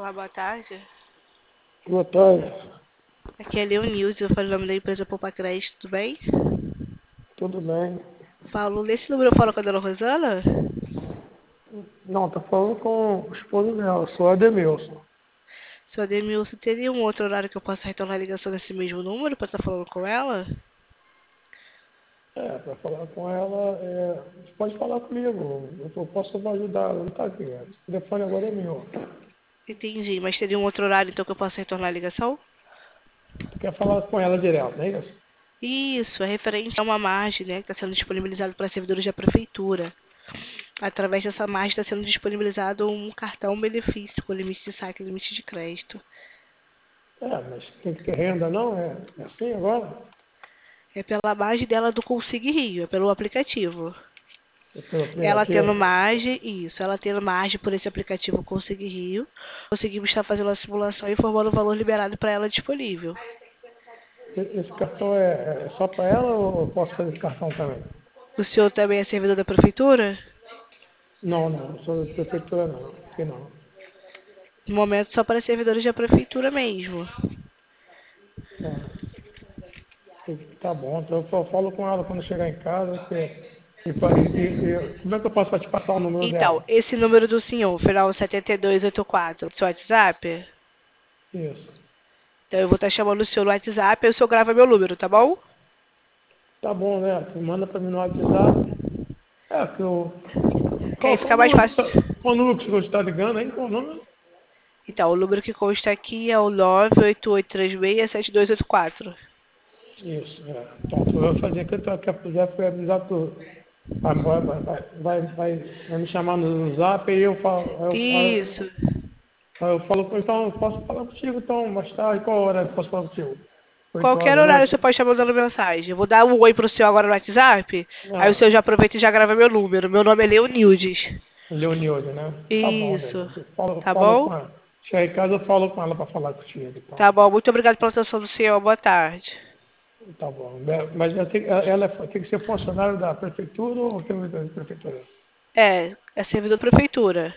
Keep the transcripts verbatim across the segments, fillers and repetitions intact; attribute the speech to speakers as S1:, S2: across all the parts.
S1: Olá, boa tarde.
S2: Boa tarde,
S1: Aqui é Leonilson, eu falo o nome da empresa Poupa Crédito, tudo bem?
S2: tudo bem?
S1: Paulo, nesse número eu falo com a dona Rosana?
S2: Não, tá falando com o esposo dela, sou Ademilson.
S1: Seu Ademilson, teria um outro horário que eu possa retornar a ligação nesse mesmo número para estar falando com ela?
S2: É, para falar com ela, é, você pode falar comigo, eu eu posso ajudar, não tá aqui. O telefone agora é meu.
S1: Entendi, mas teria um outro horário então que eu possa retornar a ligação?
S2: Tu quer falar com ela direto, não é isso?
S1: Isso, é referente a uma margem, né, que está sendo disponibilizada para servidores da prefeitura. Através dessa margem está sendo disponibilizado um cartão benefício com limite de saque e limite de crédito.
S2: É, mas tem que ter renda não? É, é assim agora?
S1: É pela margem dela do Consig Rio, é pelo aplicativo.
S2: É pelo
S1: Ela tendo
S2: aplicativo?
S1: margem, isso, ela tendo margem por esse aplicativo Consig Rio, conseguimos estar fazendo a simulação e informando o valor liberado para ela disponível.
S2: E- Esse cartão é, é só para ela ou eu posso fazer esse cartão também?
S1: O senhor também é servidor da prefeitura?
S2: Não, não, não sou da prefeitura não, aqui não.
S1: No momento só para servidores da prefeitura mesmo.
S2: É. Tá bom, então eu fa- falo com ela quando chegar em casa. Que, e, fa- e- e- e- como é que eu posso te passar o número
S1: Então,
S2: dela?
S1: esse número do senhor, final sete dois oito quatro, seu WhatsApp?
S2: Isso.
S1: Então eu vou estar chamando o senhor no WhatsApp e o senhor grava meu número, tá bom?
S2: Tá bom, né? Tu manda para mim no WhatsApp. É, que eu.
S1: Que aí
S2: Qual, qual
S1: fica mais
S2: número que
S1: fácil.
S2: tá, qual número que você está ligando aí? Qual número?
S1: Então, o número que consta aqui é o nove oito oito três seis sete dois oito quatro.
S2: Isso, é. Então, tu vai fazer aqui, tu quer puder foi avisar tu. Vai, vai, vai, vai, vai, vai vai me chamar no zap e eu falo. Eu,
S1: Isso.
S2: eu, eu falo, com- então eu posso falar contigo então, mais tarde, qual hora eu posso falar contigo? Oito horas
S1: Qualquer
S2: da
S1: horário você
S2: noite?
S1: pode estar mandando mensagem. Eu vou dar um oi pro senhor agora no WhatsApp. Aí o
S2: Não.
S1: senhor já aproveita e já grava meu número. Meu nome é Leonildes.
S2: Leonilde, né? Tá bom,
S1: Isso.
S2: Leonilde. Eu falo,
S1: Tá
S2: falo
S1: bom?
S2: com ela. Chegar em casa, eu falo com ela para falar contigo, então.
S1: Tá bom. Muito obrigado pela atenção do senhor. Boa tarde.
S2: Tá bom. Mas ela tem, ela é- tem que ser funcionário da prefeitura ou tem da prefeitura?
S1: É, é servidor da prefeitura.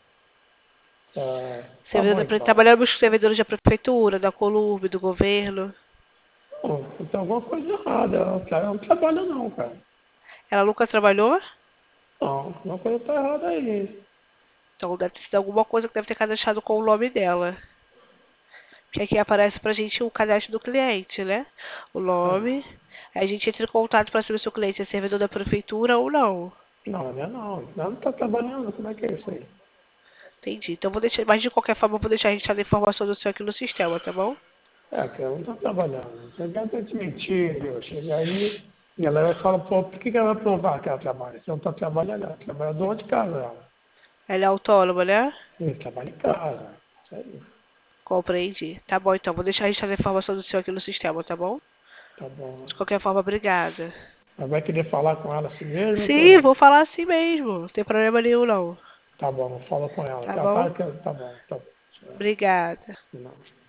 S2: Tá, tá
S1: Servidor
S2: bom,
S1: da pre...
S2: então.
S1: Trabalhamos com servidores da prefeitura, da Colurb, do governo.
S2: Bom, tem alguma coisa errada. Ela não ela não trabalha, não, cara.
S1: Ela nunca trabalhou?
S2: Não, alguma coisa tá errada aí.
S1: Então deve ter sido alguma coisa que deve ter cadastrado com o nome dela. Que aqui aparece pra gente o cadastro do cliente, né? O
S2: Ah,
S1: nome. Aí a gente entra em contato para saber se o cliente é servidor da prefeitura ou não.
S2: não, não é não. Ela não tá trabalhando. Como é que é isso aí?
S1: Entendi. Então vou deixar, mas de qualquer forma eu vou deixar registrada a informação do senhor aqui no sistema, tá bom?
S2: É, que ela não tá trabalhando. Você deve te mentir, viu? Chega aí e ela vai falar, pô, por que que ela vai provar que ela trabalha? Se ela não tá trabalhando, ela trabalha dona de casa, ela.
S1: Ela é autônoma, né?
S2: Ele trabalha em casa. Isso aí.
S1: Compreendi. Tá bom, então. Vou deixar registrada a informação do senhor aqui no sistema, tá bom?
S2: Tá bom.
S1: De qualquer forma, obrigada.
S2: Mas vai querer falar com ela assim mesmo,
S1: Sim,
S2: Antônio?
S1: vou falar assim mesmo. Não tem problema nenhum, não.
S2: Tá bom, fala com ela.
S1: Tá
S2: Tá, tá,
S1: bom?
S2: tá bom, tá bom.
S1: Obrigada.
S2: Não.